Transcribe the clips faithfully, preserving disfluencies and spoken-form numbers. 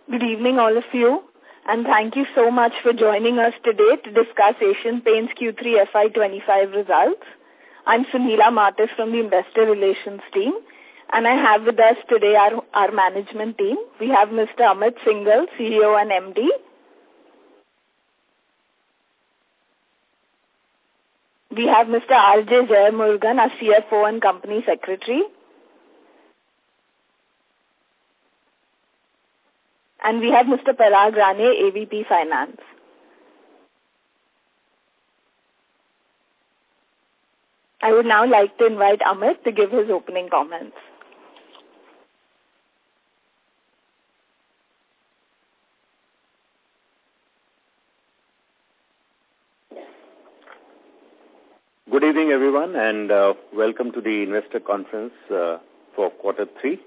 Good evening, all of you, and thank you so much for joining us today to discuss Asian Paints Q three F Y twenty-five results. I'm Sunila Martis from the Investor Relations team, and I have with us today our, our management team. We have Mister Amit Singhal, C E O and M D. We have Mister R J Jeyamurugan, our C F O and Company Secretary. And we have Mister Parag Rane, A V P Finance. I would now like to invite Amit to give his opening comments. Good evening, everyone, and uh, welcome to the investor conference uh, for quarter three.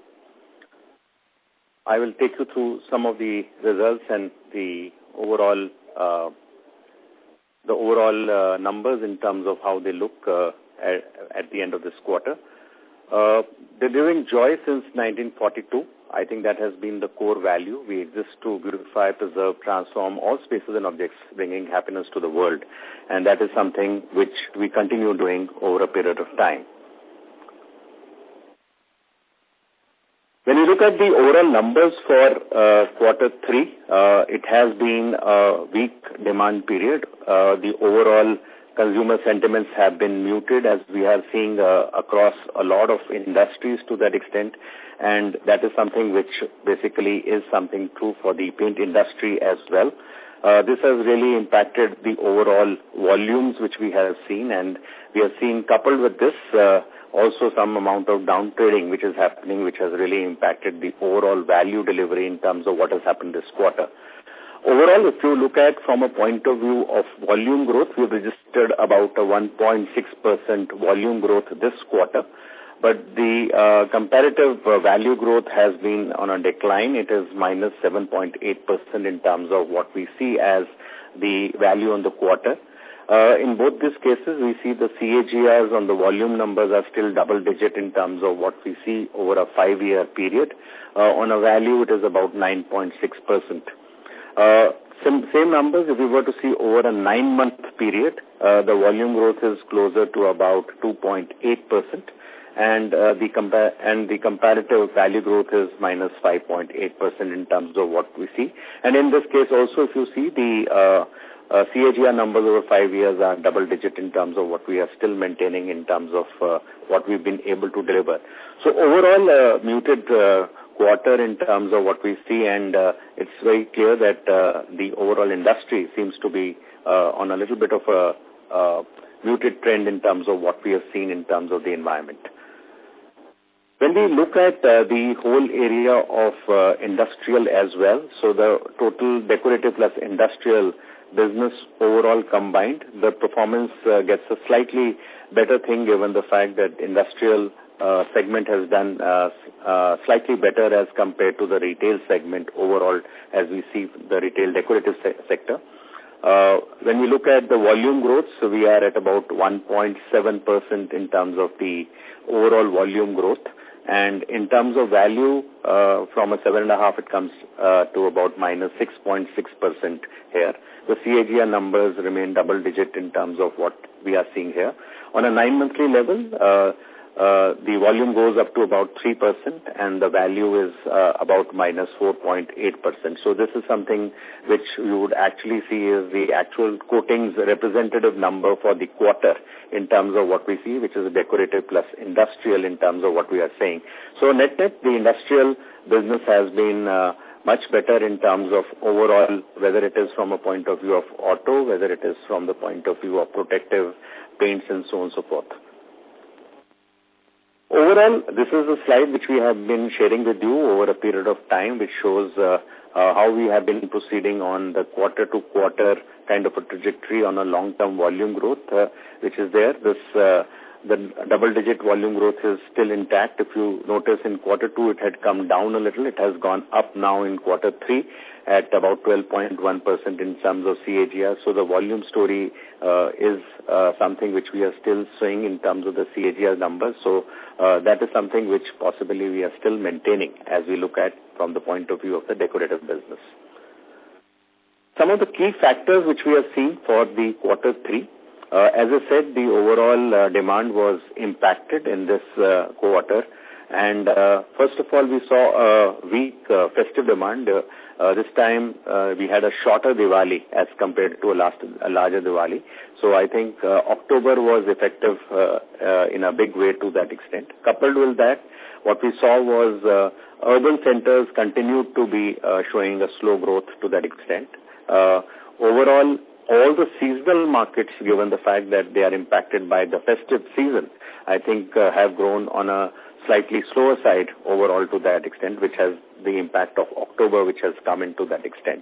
I will take you through some of the results and the overall uh, the overall uh, numbers in terms of how they look uh, at, at the end of this quarter. Uh, delivering joy since nineteen forty-two, I think that has been the core value. We exist to beautify, preserve, transform all spaces and objects, bringing happiness to the world. And that is something which we continue doing over a period of time. When you look at the overall numbers for uh, quarter three, uh, it has been a weak demand period. Uh, the overall consumer sentiments have been muted, as we are seeing uh, across a lot of industries to that extent, and that is something which basically is something true for the paint industry as well. Uh, this has really impacted the overall volumes which we have seen, and we are seeing, coupled with this, uh, also some amount of downtrading which is happening, which has really impacted the overall value delivery in terms of what has happened this quarter. Overall, if you look at from a point of view of volume growth, we've registered about a one point six percent volume growth this quarter. But the uh, comparative uh, value growth has been on a decline. It is minus seven point eight percent in terms of what we see as the value on the quarter. Uh, in both these cases, we see the C A G Rs on the volume numbers are still double-digit in terms of what we see over a five-year period. Uh, on a value, it is about nine point six percent. Uh, same, same numbers, if we were to see over a nine-month period, uh, the volume growth is closer to about two point eight percent. And uh, the compa and the comparative value growth is minus five point eight percent in terms of what we see. And in this case also, if you see the uh, uh, C A G R numbers over five years are double-digit in terms of what we are still maintaining in terms of uh, what we've been able to deliver. So overall, uh, muted uh, quarter in terms of what we see, and uh, it's very clear that uh, the overall industry seems to be uh, on a little bit of a uh, muted trend in terms of what we have seen in terms of the environment. When we look at uh, the whole area of uh, industrial as well, so the total decorative plus industrial business overall combined, the performance uh, gets a slightly better thing given the fact that industrial uh, segment has done uh, uh, slightly better as compared to the retail segment overall as we see the retail decorative se sector. Uh, when we look at the volume growth, so we are at about one point seven percent in terms of the overall volume growth. And in terms of value, uh, from a seven and a half, it comes uh, to about minus six point six percent here. The C A G R numbers remain double digit in terms of what we are seeing here. On a nine monthly level, uh, uh, the volume goes up to about three percent and the value is uh, about minus four point eight percent. So this is something which you would actually see is the actual coatings representative number for the quarter in terms of what we see, which is a decorative plus industrial in terms of what we are saying. So net-net, the industrial business has been uh, much better in terms of overall, whether it is from a point of view of auto, whether it is from the point of view of protective paints and so on and so forth. Overall, this is a slide which we have been sharing with you over a period of time, which shows uh, uh, how we have been proceeding on the quarter-to-quarter kind of a trajectory on a long-term volume growth, uh, which is there. This uh, the double-digit volume growth is still intact. If you notice in quarter two, it had come down a little. It has gone up now in quarter three at about twelve point one percent in terms of C A G R. So the volume story uh, is uh, something which we are still seeing in terms of the C A G R numbers. So uh, that is something which possibly we are still maintaining as we look at from the point of view of the decorative business. Some of the key factors which we have seen for the quarter three, uh, as I said, the overall uh, demand was impacted in this uh, quarter. And uh, first of all, we saw a weak uh, festive demand. Uh, uh, this time, uh, we had a shorter Diwali as compared to a, last, a larger Diwali. So I think uh, October was effective uh, uh, in a big way to that extent. Coupled with that, what we saw was uh, urban centers continued to be uh, showing a slow growth to that extent. Uh, overall, all the seasonal markets, given the fact that they are impacted by the festive season, I think uh, have grown on a slightly slower side overall to that extent, which has the impact of October, which has come into that extent.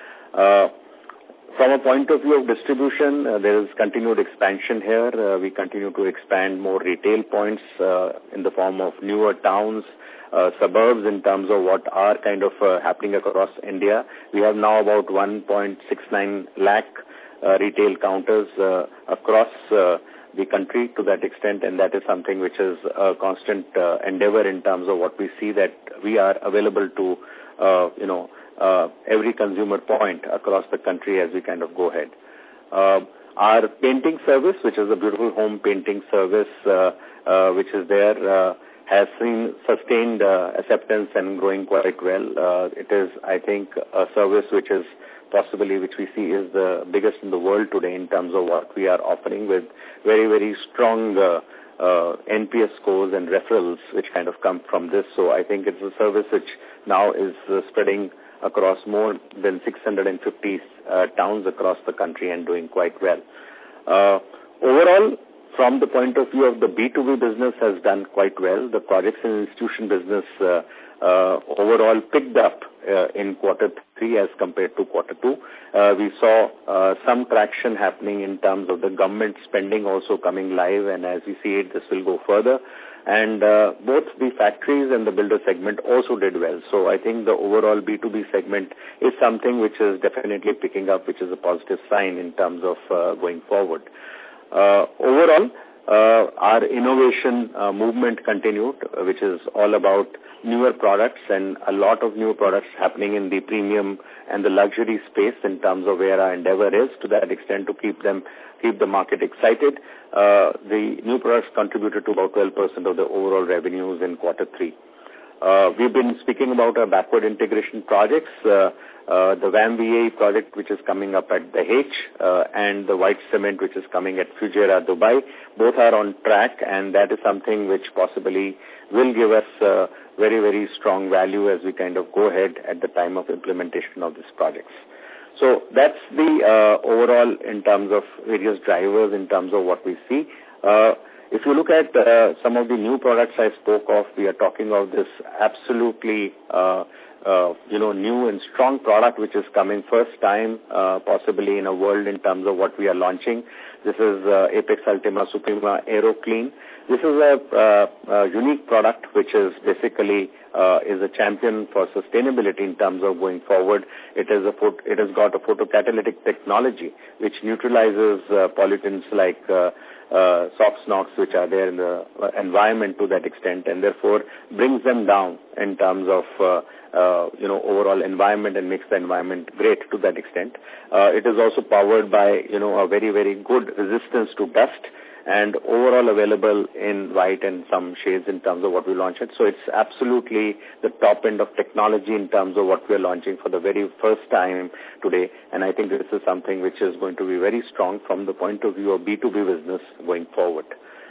Uh, from a point of view of distribution, uh, there is continued expansion here. Uh, we continue to expand more retail points uh, in the form of newer towns, Uh, suburbs in terms of what are kind of uh, happening across India. We have now about one point six nine lakh uh, retail counters uh, across uh, the country to that extent, and that is something which is a constant uh, endeavor in terms of what we see that we are available to, uh, you know, uh, every consumer point across the country as we kind of go ahead. Uh, our painting service, which is a beautiful home painting service, uh, uh, which is there, uh, has seen sustained uh, acceptance and growing quite well. Uh, it is, I think, a service which is possibly, which we see is the biggest in the world today in terms of what we are offering, with very, very strong uh, uh, N P S scores and referrals which kind of come from this. So I think it's a service which now is uh, spreading across more than six hundred fifty uh, towns across the country and doing quite well. Uh, overall, from the point of view of the B two B business has done quite well. The projects and institution business uh, uh, overall picked up uh, in quarter three as compared to quarter two. Uh, we saw uh, some traction happening in terms of the government spending also coming live, and as we see it, this will go further. And uh, both the factories and the builder segment also did well. So I think the overall B two B segment is something which is definitely picking up, which is a positive sign in terms of uh, going forward. Uh, overall, uh, our innovation uh, movement continued, uh, which is all about newer products, and a lot of new products happening in the premium and the luxury space in terms of where our endeavor is to that extent to keep them, keep the market excited. Uh, the new products contributed to about twelve percent of the overall revenues in quarter three. Uh, we've been speaking about our backward integration projects, uh, uh, the V A M V A project which is coming up at Dahej, uh, and the white cement which is coming at Fujairah, Dubai. Both are on track, and that is something which possibly will give us uh, very, very strong value as we kind of go ahead at the time of implementation of these projects. So that's the uh, overall in terms of various drivers in terms of what we see. Uh, If you look at uh, some of the new products I spoke of, we are talking of this absolutely, uh, uh, you know, new and strong product which is coming first time, uh, possibly in a world in terms of what we are launching. This is uh, Apex Ultima Suprema Aero Clean. This is a, uh, a unique product which is basically uh, is a champion for sustainability in terms of going forward. It is a photo, it has got a photocatalytic technology which neutralizes uh, pollutants like uh, Uh, SOx, NOx, which are there in the environment to that extent, and therefore brings them down in terms of, uh, uh, you know, overall environment and makes the environment great to that extent. Uh, it is also powered by, you know, a very, very good resistance to dust, and overall available in white and some shades in terms of what we launched it. So it's absolutely the top end of technology in terms of what we're launching for the very first time today. And I think this is something which is going to be very strong from the point of view of B two B business going forward.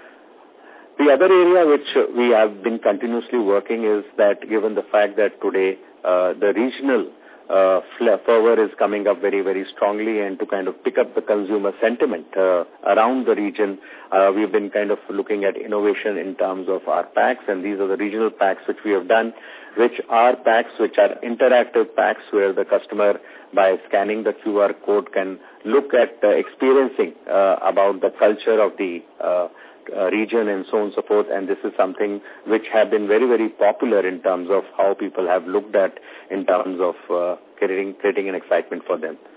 The other area which we have been continuously working is that given the fact that today uh, the regional Uh, fervor is coming up very, very strongly, and to kind of pick up the consumer sentiment uh, around the region, uh, we've been kind of looking at innovation in terms of our packs, and these are the regional packs which we have done, which are packs which are interactive packs where the customer, by scanning the Q R code, can look at uh, experiencing uh, about the culture of the uh, Uh, region and so on and so forth, and this is something which have been very, very popular in terms of how people have looked at in terms of uh, creating, creating an excitement for them.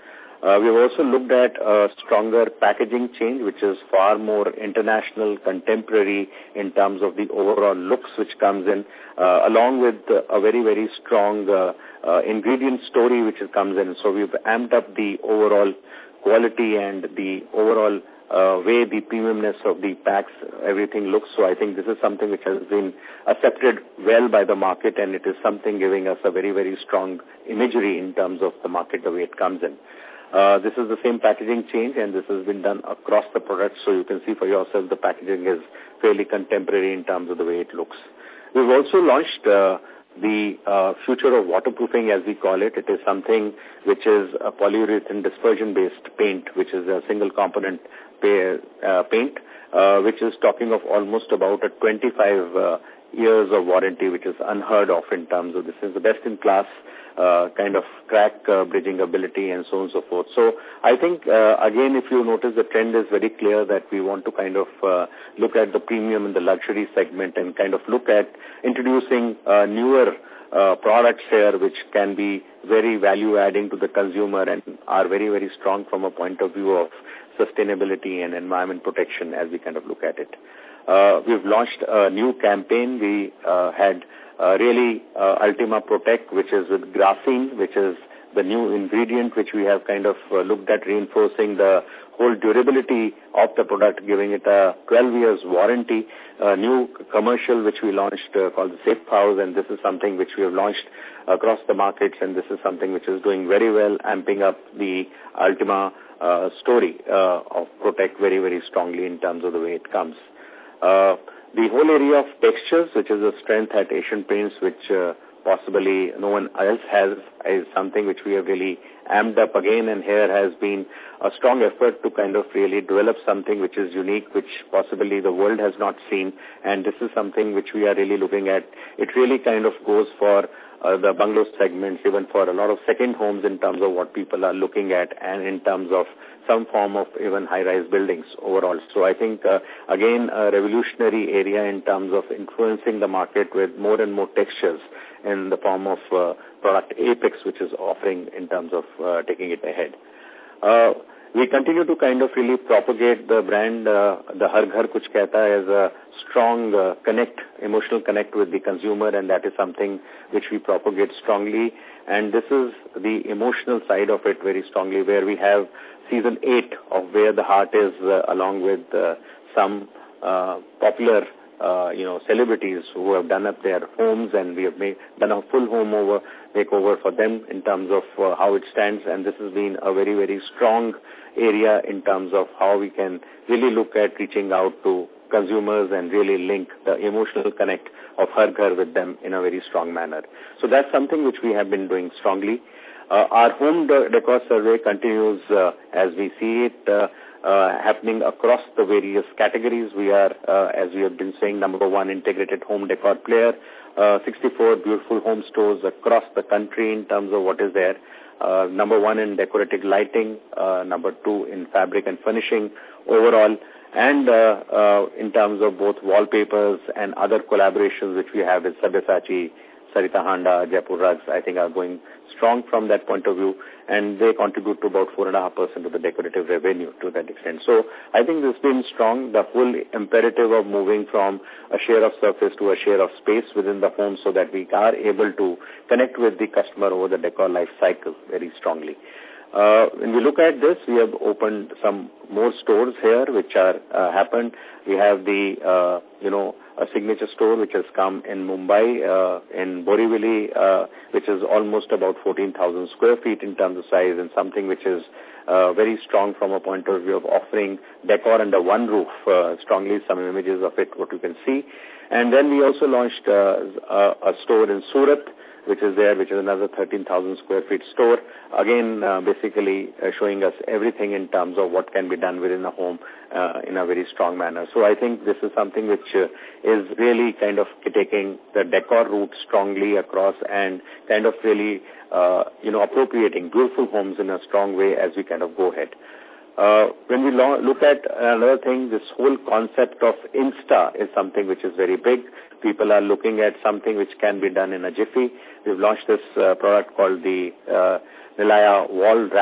Uh, we've also looked at a stronger packaging change, which is far more international, contemporary in terms of the overall looks which comes in, uh, along with uh, a very, very strong uh, uh, ingredient story which comes in. So we've amped up the overall quality and the overall uh, way the premiumness of the packs, everything looks. So I think this is something which has been accepted well by the market, and it is something giving us a very, very strong imagery in terms of the market, the way it comes in. Uh, this is the same packaging change, and this has been done across the product, so you can see for yourself the packaging is fairly contemporary in terms of the way it looks. We've also launched uh, the uh, future of waterproofing, as we call it. It is something which is a polyurethane dispersion-based paint, which is a single-component pay, uh, paint, uh, which is talking of almost about a twenty-five uh, years of warranty, which is unheard of in terms of this is the best-in-class Uh, kind of crack uh, bridging ability and so on and so forth. So I think, uh, again, if you notice, the trend is very clear that we want to kind of uh, look at the premium and the luxury segment and kind of look at introducing uh, newer uh, products here which can be very value-adding to the consumer and are very, very strong from a point of view of sustainability and environment protection as we kind of look at it. Uh, we've launched a new campaign. We uh, had Uh, really uh, Ultima Protect, which is with graphene, which is the new ingredient which we have kind of uh, looked at reinforcing the whole durability of the product, giving it a twelve years warranty. A new commercial which we launched uh, called the Safe House, and this is something which we have launched across the markets, and this is something which is doing very well, amping up the Ultima uh, story uh, of Protect very, very strongly in terms of the way it comes. Uh, The whole area of textures, which is a strength at Asian Paints, which uh, possibly no one else has, is something which we have really amped up again, and here has been a strong effort to kind of really develop something which is unique, which possibly the world has not seen, and this is something which we are really looking at. It really kind of goes for uh, the bungalow segments, even for a lot of second homes in terms of what people are looking at, and in terms of some form of even high-rise buildings overall. So I think, uh, again, a revolutionary area in terms of influencing the market with more and more textures in the form of uh, product Apex, which is offering in terms of uh, taking it ahead. Uh, we continue to kind of really propagate the brand, uh, the Har Ghar Kuch Kehta, as a strong uh, connect, emotional connect with the consumer, and that is something which we propagate strongly. And this is the emotional side of it very strongly, where we have season eight of Where the Heart Is, uh, along with uh, some uh, popular, uh, you know, celebrities who have done up their homes, and we have made, done a full home over makeover for them in terms of uh, how it stands. And this has been a very, very strong area in terms of how we can really look at reaching out to consumers and really link the emotional connect of Har Ghar with them in a very strong manner. So that's something which we have been doing strongly. Uh, our home de decor survey continues uh, as we see it uh, uh, happening across the various categories. We are, uh, as we have been saying, number one integrated home decor player, uh, sixty-four beautiful home stores across the country in terms of what is there. Uh, number one in decorative lighting, uh, number two in fabric and finishing overall, and uh, uh, in terms of both wallpapers and other collaborations which we have with Sabyasachi, Sarita Handa, Jaipur Rugs, I think are going strong from that point of view, and they contribute to about four point five percent of the decorative revenue to that extent. So I think this has been strong, the whole imperative of moving from a share of surface to a share of space within the home, so that we are able to connect with the customer over the decor life cycle very strongly. Uh, when we look at this, we have opened some more stores here which are uh, happened. We have the, uh, you know, a signature store which has come in Mumbai, uh, in Borivali, uh, which is almost about fourteen thousand square feet in terms of size, and something which is uh, very strong from a point of view of offering decor under one roof. Uh, strongly some images of it, what you can see. And then we also launched uh, a, a store in Surat, which is there, which is another thirteen thousand square feet store. Again, uh, basically uh, showing us everything in terms of what can be done within a home uh, in a very strong manner. So I think this is something which uh, is really kind of taking the decor route strongly across and kind of really, uh, you know, appropriating beautiful homes in a strong way as we kind of go ahead. Uh, when we lo look at another thing, this whole concept of Insta is something which is very big. People are looking at something which can be done in a jiffy. We've launched this uh, product called the uh, Nilaya Wall Wrap,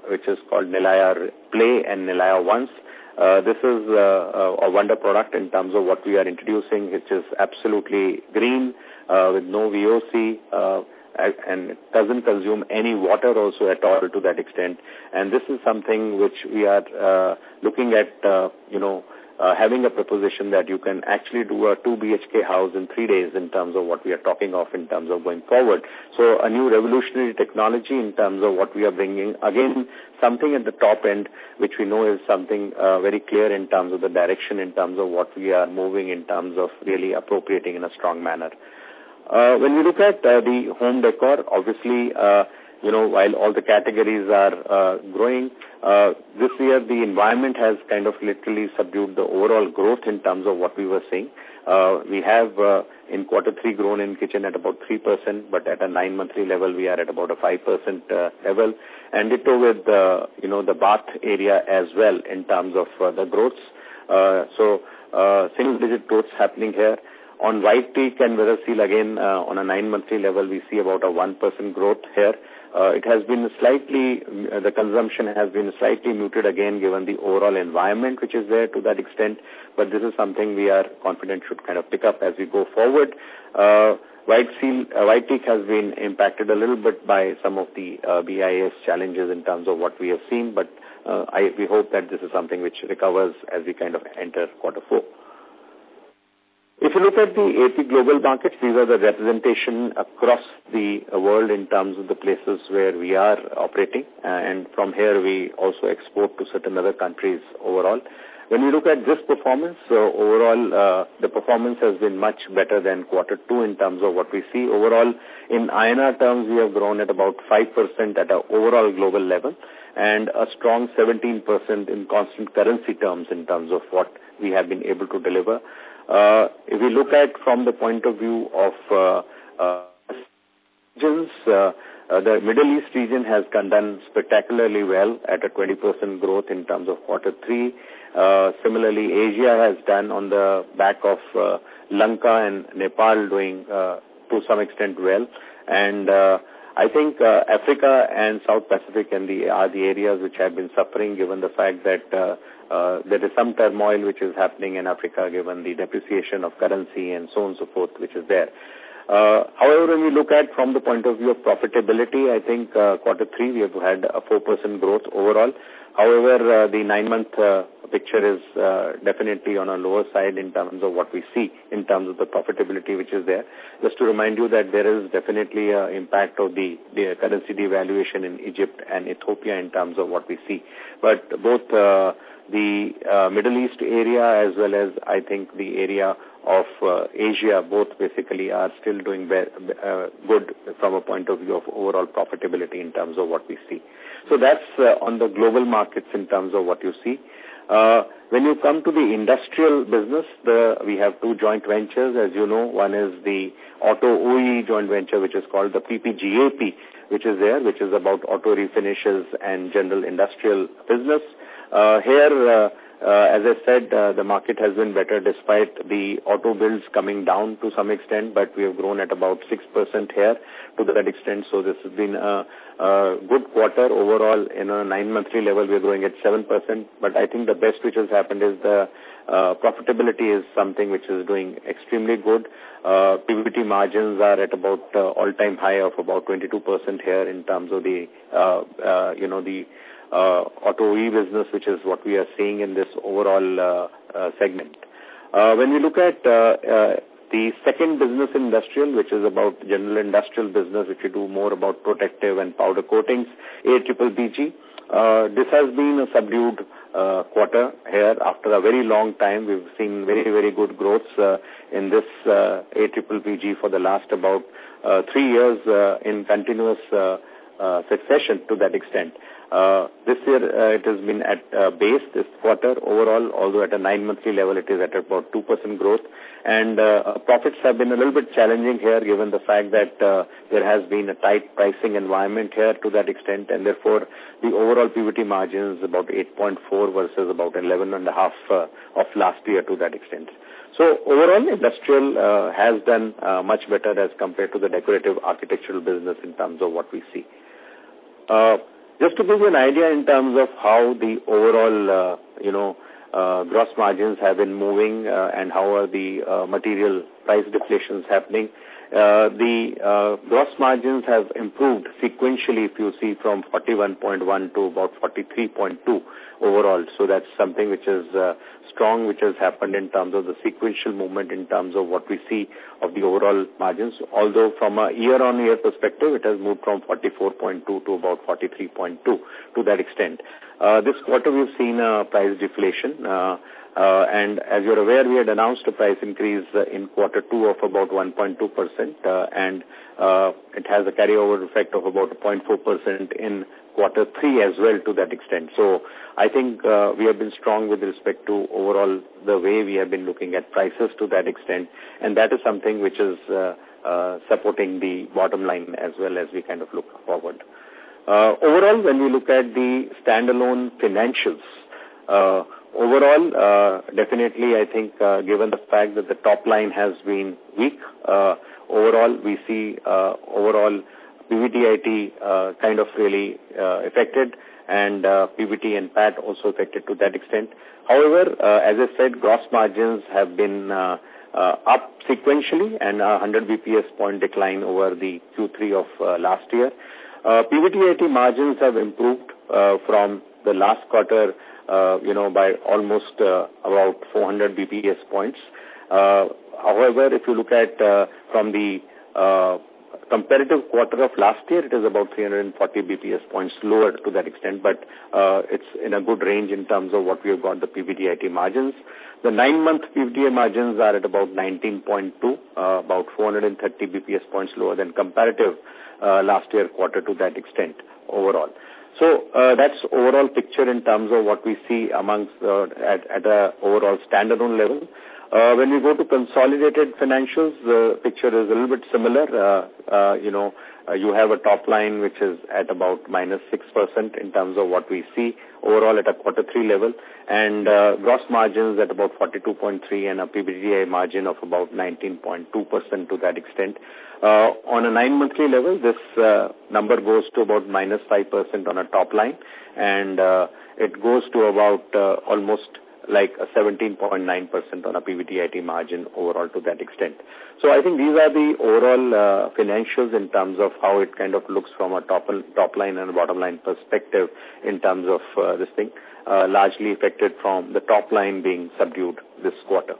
which is called Nilaya Play and Nilaya Once. Uh, this is uh, a wonder product in terms of what we are introducing, which is absolutely green, uh, with no V O C, uh, and it doesn't consume any water also at all to that extent. And this is something which we are uh, looking at, uh, you know, uh, having a proposition that you can actually do a two B H K house in three days in terms of what we are talking of in terms of going forward. So a new revolutionary technology in terms of what we are bringing. Again, something at the top end, which we know is something uh, very clear in terms of the direction, in terms of what we are moving in terms of really appropriating in a strong manner. Uh, when we look at uh, the home decor, obviously, uh, you know, while all the categories are uh, growing, uh, this year the environment has kind of literally subdued the overall growth in terms of what we were seeing. Uh, we have uh, in quarter three grown in kitchen at about three percent, but at a nine-monthly level we are at about a five percent uh, level. And ditto with, uh, you know, the bath area as well in terms of uh, the growths. Uh, so uh, single-digit growths happening here. On White Teak and Weatherseal, again, uh, on a nine-monthly level, we see about a one percent growth here. Uh, it has been slightly, uh, the consumption has been slightly muted again given the overall environment which is there to that extent, but this is something we are confident should kind of pick up as we go forward. Uh, White Seal, uh, White Teak has been impacted a little bit by some of the uh, B I S challenges in terms of what we have seen, but uh, I, we hope that this is something which recovers as we kind of enter quarter four. If you look at the A P global markets, these are the representation across the world in terms of the places where we are operating. Uh, and from here, we also export to certain other countries overall. When we look at this performance, uh, overall, uh, the performance has been much better than quarter two in terms of what we see. Overall, in I N R terms, we have grown at about five percent at an overall global level and a strong seventeen percent in constant currency terms in terms of what we have been able to deliver. Uh, if we look at from the point of view of uh, uh, regions, uh, uh, the Middle East region has done spectacularly well at a twenty percent growth in terms of quarter three. Uh, similarly, Asia has done on the back of uh, Lanka and Nepal doing uh, to some extent well. And uh, I think uh, Africa and South Pacific and the, are the areas which have been suffering given the fact that uh, uh, there is some turmoil which is happening in Africa given the depreciation of currency and so on and so forth which is there. Uh, however, when we look at from the point of view of profitability, I think uh, quarter three we have had a four percent growth overall. However, uh, the nine-month uh, picture is uh, definitely on a lower side in terms of what we see in terms of the profitability which is there. Just to remind you that there is definitely an impact of the, the currency devaluation in Egypt and Ethiopia in terms of what we see. But both uh, the uh, Middle East area as well as I think the area of uh, Asia, both basically are still doing be uh, good from a point of view of overall profitability in terms of what we see. So that's uh, on the global markets in terms of what you see. Uh, when you come to the industrial business, the, we have two joint ventures, as you know. One is the Auto O E joint venture, which is called the P P G A P, which is there, which is about auto refinishes and general industrial business. Uh, here, uh, Uh, as I said, uh, the market has been better despite the auto builds coming down to some extent, but we have grown at about six percent here to that extent. So this has been a, a good quarter overall. In a nine-monthly level, we are growing at seven percent. But I think the best which has happened is the uh, profitability is something which is doing extremely good. Uh, P B T margins are at about uh, all-time high of about twenty-two percent here in terms of the, uh, uh, you know, the Uh, auto E business, which is what we are seeing in this overall uh, uh, segment. Uh, when we look at uh, uh, the second business industrial, which is about general industrial business, which we do more about protective and powder coatings, A B B G, uh, this has been a subdued uh, quarter here. After a very long time, we've seen very, very good growths uh, in this uh, A B B G for the last about uh, three years uh, in continuous uh, uh, succession to that extent. Uh, this year, uh, it has been at uh, base this quarter overall, although at a nine-monthly level, it is at about two percent growth. And uh, profits have been a little bit challenging here, given the fact that uh, there has been a tight pricing environment here to that extent, and therefore the overall P B T margin is about eight point four versus about eleven and a half uh, of last year to that extent. So overall, industrial uh, has done uh, much better as compared to the decorative architectural business in terms of what we see. Uh, Just to give you an idea in terms of how the overall, uh, you know, uh, gross margins have been moving uh, and how are the uh, material price deflations happening. Uh, the uh, gross margins have improved sequentially, if you see, from forty-one point one to about forty-three point two overall. So that's something which is uh, strong, which has happened in terms of the sequential movement in terms of what we see of the overall margins. Although from a year-on-year perspective, it has moved from forty-four point two to about forty-three point two to that extent. Uh, this quarter, we've seen a price deflation. Uh, Uh, and as you're aware, we had announced a price increase uh, in quarter two of about one point two percent, uh, and uh, it has a carryover effect of about zero point four percent in quarter three as well to that extent. So I think uh, we have been strong with respect to overall the way we have been looking at prices to that extent, and that is something which is uh, uh, supporting the bottom line as well as we kind of look forward. Uh, overall, when we look at the standalone financials, uh, Overall, uh, definitely, I think, uh, given the fact that the top line has been weak, uh, overall, we see uh, overall P B T I T uh, kind of really uh, affected, and uh, P B T and P A T also affected to that extent. However, uh, as I said, gross margins have been uh, uh, up sequentially and a one hundred B P S point decline over the Q three of uh, last year. Uh, P B T I T margins have improved uh, from the last quarter, Uh, you know, by almost uh, about four hundred B P S points. Uh, however, if you look at uh, from the uh, comparative quarter of last year, it is about three hundred forty B P S points lower to that extent, but uh, it's in a good range in terms of what we have got the P B T I T margins. The nine-month P B T I margins are at about nineteen point two, uh, about four hundred thirty B P S points lower than comparative uh, last year quarter to that extent overall. So uh, that's overall picture in terms of what we see amongst uh, at, at a overall standalone level. Uh, when we go to consolidated financials, the picture is a little bit similar. Uh, uh, you know, uh, you have a top line which is at about minus six percent in terms of what we see overall at a quarter three level, and uh, gross margins at about forty-two point three and a P B T I margin of about nineteen point two percent to that extent. Uh, on a nine-monthly level, this uh, number goes to about minus five percent on a top line, and uh, it goes to about uh, almost like a seventeen point nine percent on a P B T I T margin overall to that extent. So I think these are the overall uh, financials in terms of how it kind of looks from a top, top line and bottom line perspective in terms of uh, this thing, uh, largely affected from the top line being subdued this quarter.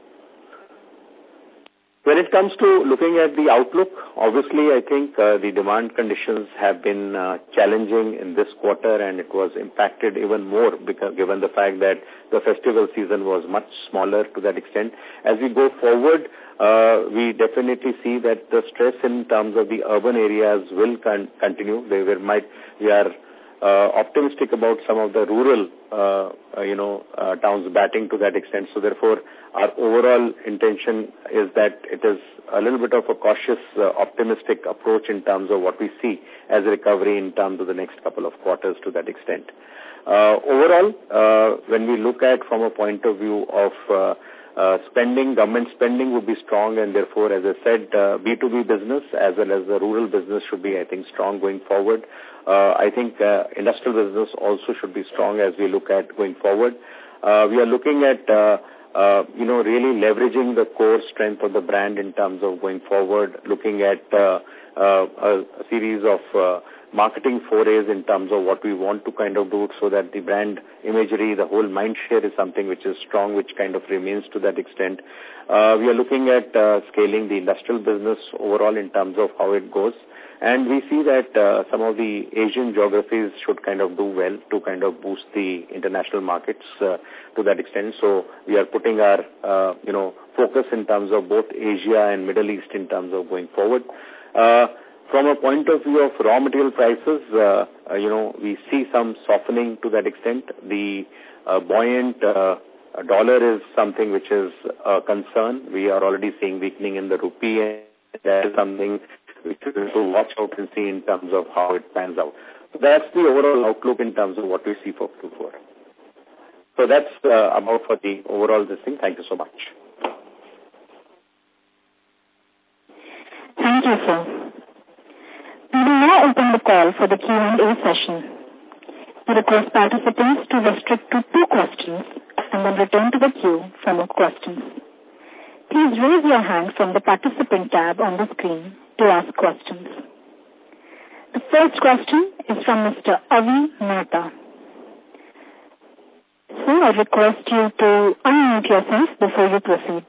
When it comes to looking at the outlook, obviously I think uh, the demand conditions have been uh, challenging in this quarter, and it was impacted even more because given the fact that the festival season was much smaller to that extent. As we go forward, uh, we definitely see that the stress in terms of the urban areas will con continue. They will might we are uh, optimistic about some of the rural, uh, uh, you know, uh, towns batting to that extent. So therefore, our overall intention is that it is a little bit of a cautious, uh, optimistic approach in terms of what we see as a recovery in terms of the next couple of quarters to that extent. Uh, overall, uh, when we look at from a point of view of uh, uh, spending, government spending would be strong, and therefore, as I said, uh, B two B business as well as the rural business should be, I think, strong going forward. Uh, I think uh, industrial business also should be strong as we look at going forward. Uh, we are looking at uh, Uh, you know, really leveraging the core strength of the brand in terms of going forward, looking at uh, uh, a, a series of uh, marketing forays in terms of what we want to kind of do so that the brand imagery, the whole mind share is something which is strong, which kind of remains to that extent. Uh, we are looking at uh, scaling the industrial business overall in terms of how it goes. And we see that uh, some of the Asian geographies should kind of do well to kind of boost the international markets uh, to that extent. So we are putting our, uh, you know, focus in terms of both Asia and Middle East in terms of going forward. Uh, from a point of view of raw material prices, uh, uh, you know, we see some softening to that extent. The uh, buoyant uh, dollar is something which is a concern. We are already seeing weakening in the rupee, and that is something which we have to watch out and see in terms of how it pans out. So that's the overall outlook in terms of what we see for Q four. So that's uh, about for the overall this thing. Thank you so much. Thank you, sir. We will now open the call for the Q and A session. We request participants to restrict to two questions and then return to the queue for more questions. Please raise your hand from the participant tab on the screen to ask questions. The first question is from Mister Avi Mehta. Sir, I request you to unmute yourself before you proceed.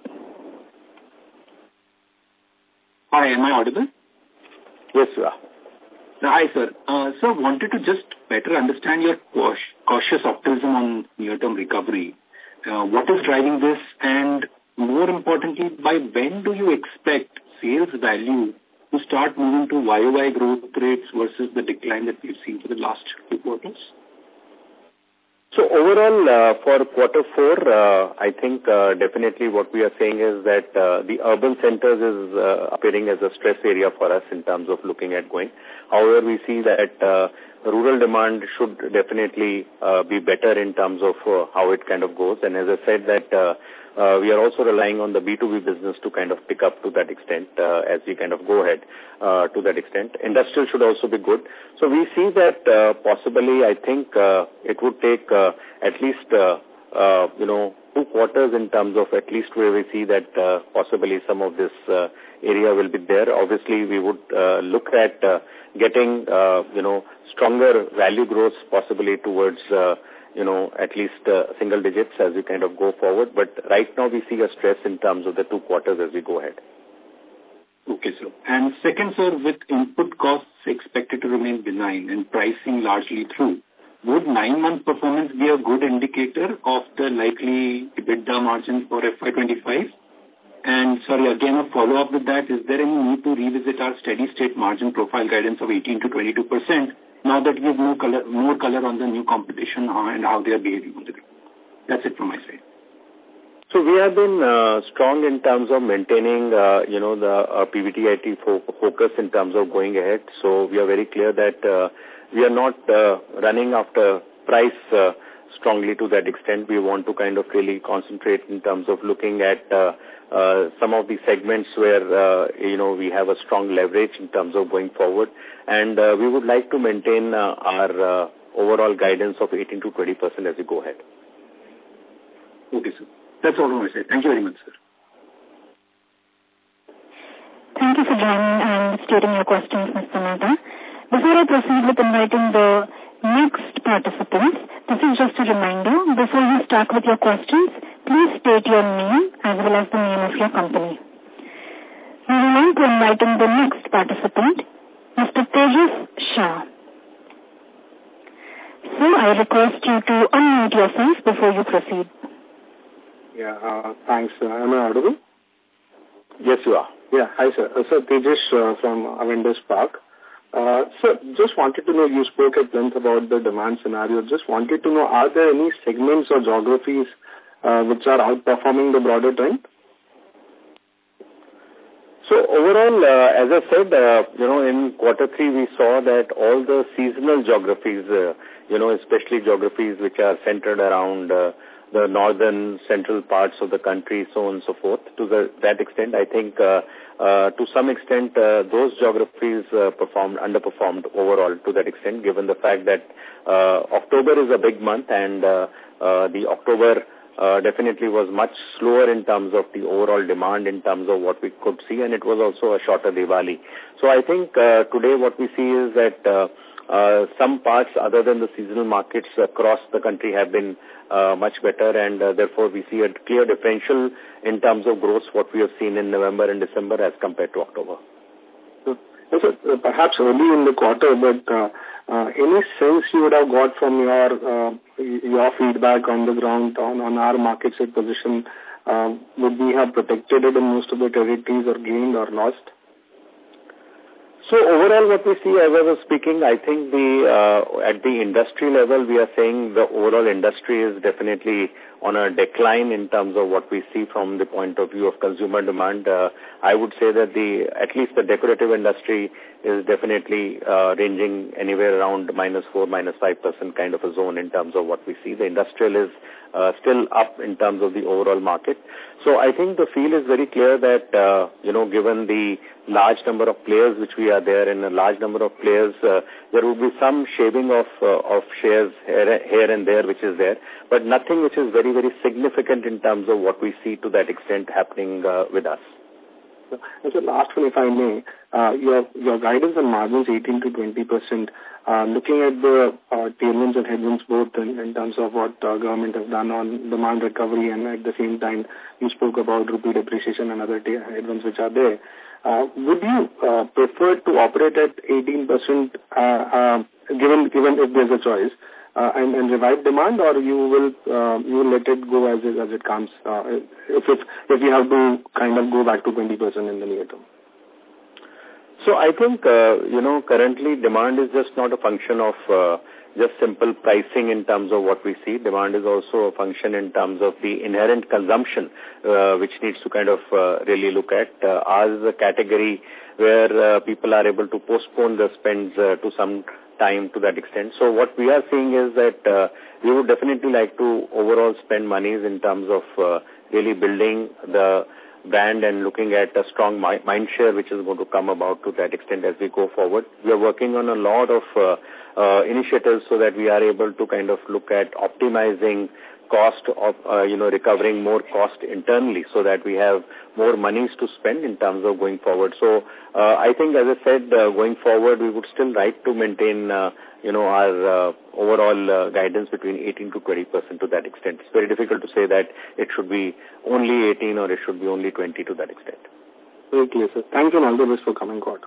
Hi, am I audible? Yes, you are. Hi, sir. Uh, sir, wanted to just better understand your cautious optimism on near-term recovery. Uh, what is driving this, and more importantly, by when do you expect sales value to start moving to Y O Y growth rates versus the decline that we've seen for the last two quarters? So overall, uh, for quarter four, uh, I think uh, definitely what we are saying is that uh, the urban centers is uh, appearing as a stress area for us in terms of looking at going. However, we see that uh, rural demand should definitely uh, be better in terms of uh, how it kind of goes. And as I said that uh, uh, we are also relying on the B two B business to kind of pick up to that extent uh, as we kind of go ahead uh, to that extent. Industrial should also be good. So we see that uh, possibly I think uh, it would take uh, at least, uh, uh, you know, two quarters in terms of at least where we see that uh, possibly some of this uh, area will be there. Obviously, we would uh, look at uh, getting, uh, you know, stronger value growth possibly towards, uh, you know, at least uh, single digits as we kind of go forward. But right now we see a stress in terms of the two quarters as we go ahead. Okay, sir. And second, sir, with input costs expected to remain benign and pricing largely through, would nine-month performance be a good indicator of the likely EBITDA margin for F Y twenty-five? And, sorry, again, a follow-up with that, is there any need to revisit our steady-state margin profile guidance of eighteen to twenty-two percent now that we have more color, more color on the new competition and how they are behaving on the ground? That's it from my side. So we have been uh, strong in terms of maintaining, uh, you know, the uh, P B T I T fo focus in terms of going ahead. So we are very clear that uh, we are not uh, running after price uh, strongly to that extent. We want to kind of really concentrate in terms of looking at uh, uh, some of the segments where, uh, you know, we have a strong leverage in terms of going forward. And uh, we would like to maintain uh, our uh, overall guidance of eighteen to twenty percent as we go ahead. Okay, sir. That's all I say. Thank you very much, sir. Thank you for joining and stating your questions, Mister Mehta. Before I proceed with inviting the next participants, this is just a reminder. Before you start with your questions, please state your name as well as the name of your company. We will now to inviting the next participant, Mister Tejas Shah. So I request you to unmute yourself before you proceed. Yeah, uh, thanks. Uh, am I audible? Yes, you are. Yeah, hi, sir. Uh, sir, Tejas uh, from Avendus Park. Uh, sir, just wanted to know, you spoke at length about the demand scenario. Just wanted to know, are there any segments or geographies uh, which are outperforming the broader trend? So overall, uh, as I said, uh, you know, in quarter three, we saw that all the seasonal geographies, uh, you know, especially geographies which are centered around uh, the northern central parts of the country, so on and so forth. To the, that extent, I think uh, uh, to some extent uh, those geographies uh, performed, underperformed overall to that extent, given the fact that uh, October is a big month and uh, uh, the October uh, definitely was much slower in terms of the overall demand in terms of what we could see, and it was also a shorter Diwali. So I think uh, today what we see is that uh, Uh, some parts other than the seasonal markets across the country have been uh, much better, and uh, therefore we see a clear differential in terms of growth what we have seen in November and December as compared to October. So, so uh, perhaps early in the quarter, but uh, uh, any sense you would have got from your uh, your feedback on the ground on, on our market share position, uh, would we have protected it in most of the territories or gained or lost? So overall what we see, as I was speaking, I think the uh, at the industry level, we are saying the overall industry is definitely on a decline in terms of what we see from the point of view of consumer demand. Uh, I would say that the at least the decorative industry is definitely uh, ranging anywhere around minus four, minus five percent kind of a zone in terms of what we see. The industrial is uh, still up in terms of the overall market. So I think the feel is very clear that, uh, you know, given the large number of players which we are there and a large number of players, uh, there will be some shaving of uh, of shares here, here and there which is there, but nothing which is very, very significant in terms of what we see to that extent happening uh, with us. And so last one, if I may, uh, your your guidance on margins eighteen to twenty percent, uh, looking at the uh, tailwinds and headwinds both in, in terms of what uh, government has done on demand recovery, and at the same time you spoke about rupee depreciation and other headwinds which are there. Uh, would you uh, prefer to operate at eighteen percent uh, uh, given given if there's a choice? Uh, and, and revive demand, or you will uh, you will let it go as it, as it comes, uh, if, if if you have to kind of go back to twenty percent in the near term? So I think, uh, you know, currently demand is just not a function of uh, just simple pricing in terms of what we see. Demand is also a function in terms of the inherent consumption, uh, which needs to kind of uh, really look at. Uh, ours is a category where uh, people are able to postpone their spends uh, to some time to that extent. So what we are seeing is that uh, we would definitely like to overall spend monies in terms of uh, really building the brand and looking at a strong mi mind share which is going to come about to that extent as we go forward. We are working on a lot of uh, uh, initiatives so that we are able to kind of look at optimizing cost of, uh, you know, recovering more cost internally so that we have more monies to spend in terms of going forward. So uh, I think, as I said, uh, going forward, we would still like to maintain, uh, you know, our uh, overall uh, guidance between eighteen to twenty percent to that extent. It's very difficult to say that it should be only eighteen or it should be only twenty to that extent. Very clear, sir. Thank you and all the best for coming quarter.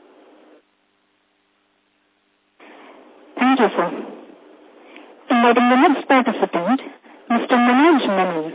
Thank you, sir. Inviting the next participant, Mister Manoj Menon.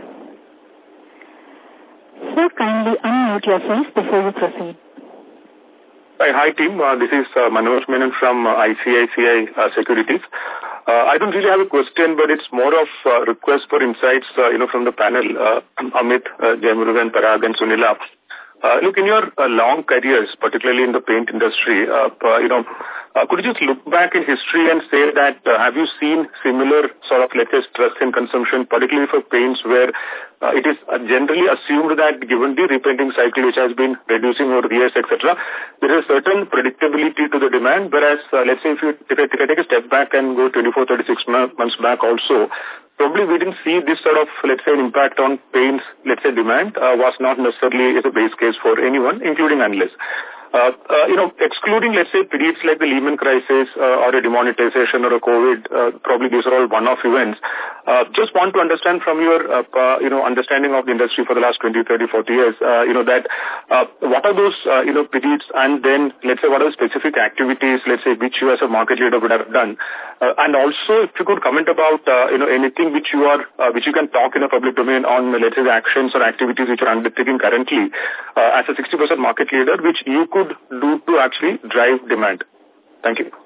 Sir, kindly unmute yourself before you proceed. Hi, hi team. Uh, this is uh, Manoj Menon from uh, I C I C I uh, Securities. Uh, I don't really have a question, but it's more of a request for insights, uh, you know, from the panel, uh, Amit, uh, Jaimurugan, Parag, and Sunila. Uh, look, in your uh, long careers, particularly in the paint industry, uh, uh, you know, uh, could you just look back in history and say that uh, have you seen similar sort of, let's say, stress in consumption, particularly for paints where uh, it is uh, generally assumed that given the repainting cycle which has been reducing over the years, et cetera, there is a certain predictability to the demand, whereas, uh, let's say, if you if I, if I take a step back and go twenty-four, thirty-six months back also, probably we didn't see this sort of, let's say, an impact on paints, let's say, demand uh, was not necessarily is a base case for anyone, including analysts. Uh, uh, you know, excluding, let's say, periods like the Lehman crisis uh, or a demonetization or a COVID, uh, probably these are all one-off events. Uh, just want to understand from your, uh, uh, you know, understanding of the industry for the last twenty, thirty, forty years, uh, you know, that uh, what are those, uh, you know, periods, and then, let's say, what are the specific activities, let's say, which you as a market leader would have done? Uh, and also, if you could comment about, uh, you know, anything which you are, uh, which you can talk in a public domain on, let's say, the actions or activities which are undertaking currently uh, as a sixty percent market leader, which you could do to actually drive demand. Thank you.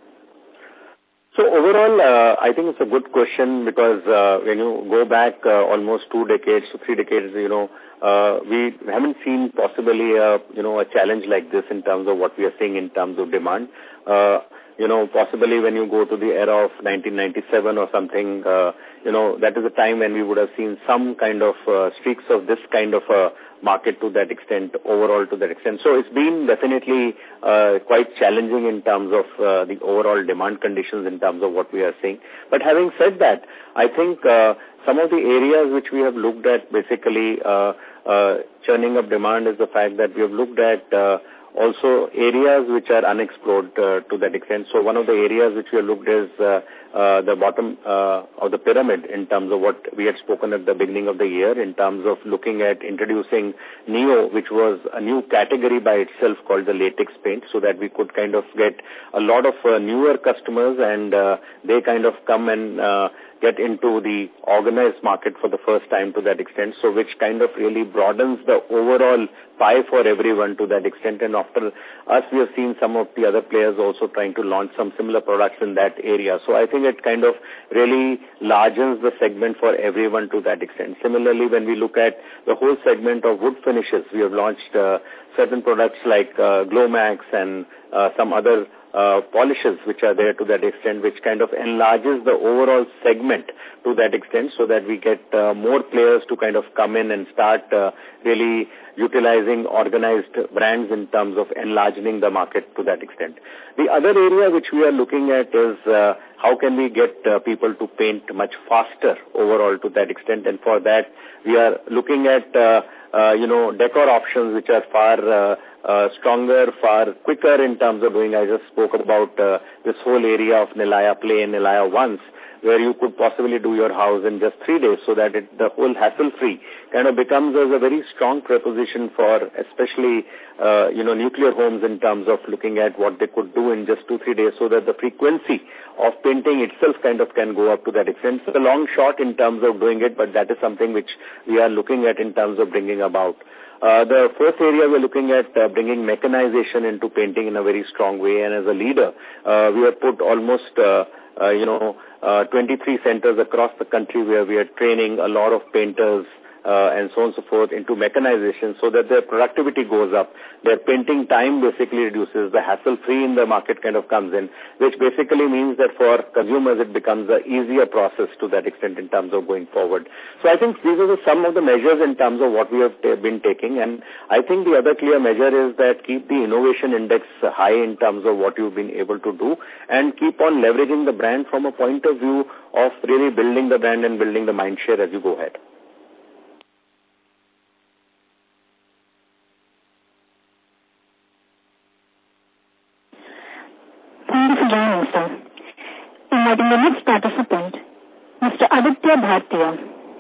So overall, uh, I think it's a good question because uh, when you go back uh, almost two decades to three decades, you know, uh, we haven't seen possibly a, you know, a challenge like this in terms of what we are seeing in terms of demand. Uh, you know, possibly when you go to the era of nineteen ninety-seven or something, uh, you know, that is a time when we would have seen some kind of uh, streaks of this kind of a market to that extent, overall to that extent. So it's been definitely uh, quite challenging in terms of uh, the overall demand conditions in terms of what we are seeing. But having said that, I think uh, some of the areas which we have looked at basically uh, uh, churning up demand is the fact that we have looked at uh, also areas which are unexplored uh, to that extent. So one of the areas which we have looked is uh, uh, the bottom uh, of the pyramid in terms of what we had spoken at the beginning of the year in terms of looking at introducing Neo, which was a new category by itself called the latex paint, so that we could kind of get a lot of uh, newer customers and uh, they kind of come and uh, get into the organized market for the first time to that extent, so which kind of really broadens the overall pie for everyone to that extent. And after us, we have seen some of the other players also trying to launch some similar products in that area. So I think it kind of really largens the segment for everyone to that extent. Similarly, when we look at the whole segment of wood finishes, we have launched uh, certain products like uh, Glomax and uh, some other Uh, polishes which are there to that extent, which kind of enlarges the overall segment to that extent, so that we get uh, more players to kind of come in and start uh, really utilizing organized brands in terms of enlarging the market to that extent. The other area which we are looking at is uh, how can we get uh, people to paint much faster overall to that extent, and for that we are looking at uh, uh, you know, decor options which are far uh, uh, stronger, far quicker in terms of doing. I just spoke about uh, this whole area of Nilaya Play and Nilaya Once, where you could possibly do your house in just three days, so that it, the whole hassle-free kind of becomes as a very strong proposition for especially, uh, you know, nuclear homes in terms of looking at what they could do in just two, three days, so that the frequency of painting itself kind of can go up to that extent. It's a long shot in terms of doing it, but that is something which we are looking at in terms of bringing about. Uh, the first area we're looking at uh, bringing mechanization into painting in a very strong way, and as a leader, uh, we have put almost, uh, uh, you know, uh, twenty-three centers across the country where we are training a lot of painters uh, and so on and so forth into mechanization, so that their productivity goes up, their painting time basically reduces, the hassle-free in the market kind of comes in, which basically means that for consumers it becomes an easier process to that extent in terms of going forward. So I think these are the, some of the measures in terms of what we have been taking, and I think the other clear measure is that keep the innovation index high in terms of what you've been able to do, and keep on leveraging the brand from a point of view of really building the brand and building the mind share as you go ahead. Thank you for joining us, sir. Inviting the next participant, Mister Aditya Bhartiya.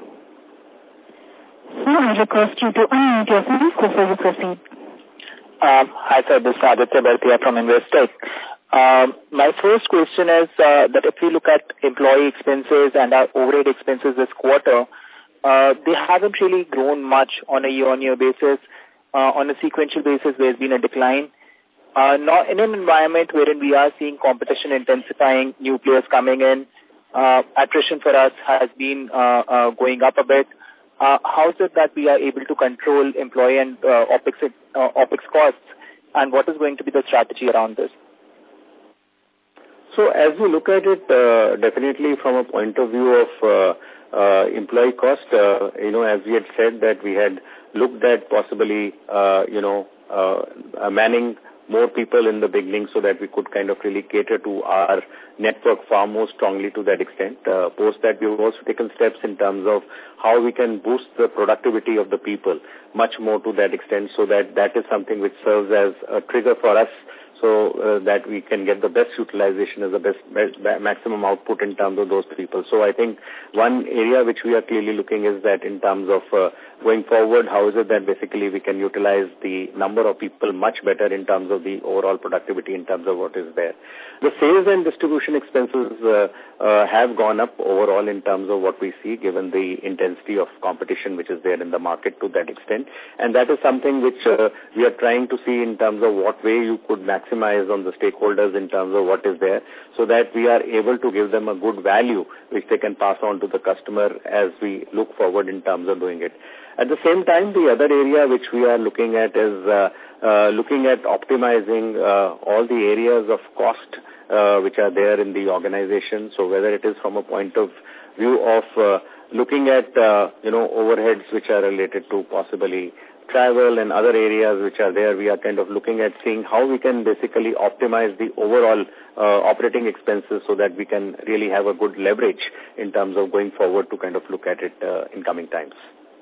Sir, I request you to unmute yourself before you proceed. Um, hi, sir. This is Aditya Bhartiya from Investec. Um, my first question is uh, that if we look at employee expenses and our overhead expenses this quarter, uh, they haven't really grown much on a year-on-year basis. Uh, on a sequential basis, there's been a decline. Uh, not in an environment wherein we are seeing competition intensifying, new players coming in, uh, attrition for us has been uh, uh, going up a bit. Uh, how is it that we are able to control employee and uh, OPEX, uh, OPEX costs, and what is going to be the strategy around this? So as we look at it, uh, definitely from a point of view of uh, uh, employee cost, uh, you know, as we had said that we had looked at possibly, uh, you know, uh, manning more people in the beginning so that we could kind of really cater to our network far more strongly to that extent. Uh, post that, we've also taken steps in terms of how we can boost the productivity of the people much more to that extent, so that that is something which serves as a trigger for us, so uh, that we can get the best utilization as the best, best maximum output in terms of those people. So I think one area which we are clearly looking is that in terms of uh, going forward, how is it that basically we can utilize the number of people much better in terms of the overall productivity in terms of what is there. The sales and distribution expenses uh, uh, have gone up overall in terms of what we see, given the intensity of competition which is there in the market to that extent. And that is something which uh, we are trying to see in terms of what way you could maximize on the stakeholders in terms of what is there, so that we are able to give them a good value which they can pass on to the customer as we look forward in terms of doing it. At the same time, the other area which we are looking at is uh, uh, looking at optimizing uh, all the areas of cost uh, which are there in the organization. So whether it is from a point of view of uh, looking at, uh, you know, overheads which are related to possibly travel and other areas which are there, we are kind of looking at seeing how we can basically optimize the overall uh, operating expenses so that we can really have a good leverage in terms of going forward to kind of look at it uh, in coming times.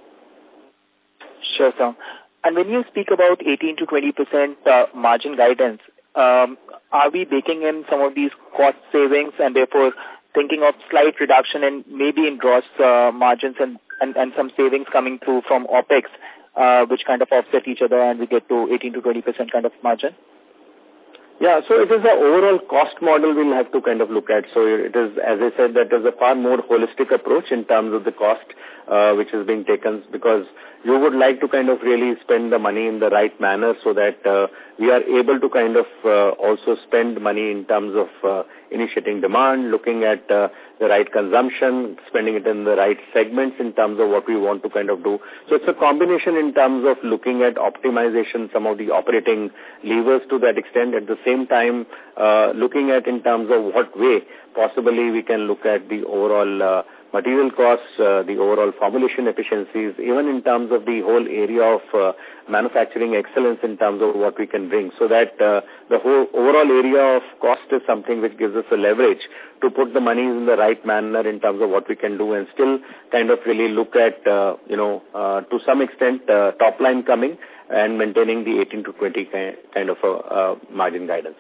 Sure, sir. And when you speak about eighteen to twenty percent uh, margin guidance, um, are we baking in some of these cost savings and therefore thinking of slight reduction in maybe in gross uh, margins and, and, and some savings coming through from OPEX, uh, which kind of offset each other and we get to eighteen to twenty percent kind of margin? Yeah, so it is the overall cost model we'll have to kind of look at. So it is, as I said, that is a far more holistic approach in terms of the cost uh, which is being taken, because you would like to kind of really spend the money in the right manner so that uh, we are able to kind of uh, also spend money in terms of uh, initiating demand, looking at uh, the right consumption, spending it in the right segments in terms of what we want to kind of do. So it's a combination in terms of looking at optimization, some of the operating levers to that extent. At the same time, uh, looking at in terms of what way possibly we can look at the overall uh, material costs, uh, the overall formulation efficiencies, even in terms of the whole area of uh, manufacturing excellence in terms of what we can bring, so that uh, the whole overall area of cost is something which gives us a leverage to put the money in the right manner in terms of what we can do, and still kind of really look at, uh, you know, uh, to some extent uh, top line coming and maintaining the eighteen to twenty kind of a uh, margin guidance.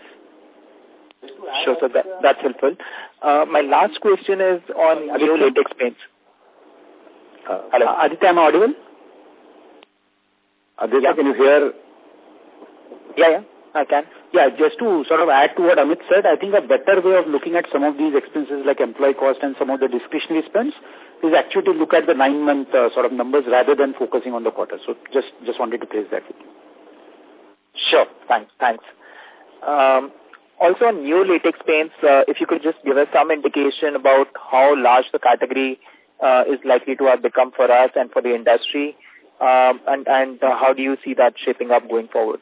Sure, sir. That, that's helpful. Uh, my last question is on new latex paints. Uh, Hello. Aditya, am I audible? Aditya, yeah. Can you hear? Yeah, yeah, I can. Yeah, just to sort of add to what Amit said, I think a better way of looking at some of these expenses like employee cost and some of the discretionary spends is actually to look at the nine-month uh, sort of numbers rather than focusing on the quarter. So just just wanted to place that with you. Sure. Thanks. Thanks. Um, also, on new latex paints, uh, if you could just give us some indication about how large the category uh, is likely to have become for us and for the industry, um, and, and uh, how do you see that shaping up going forward?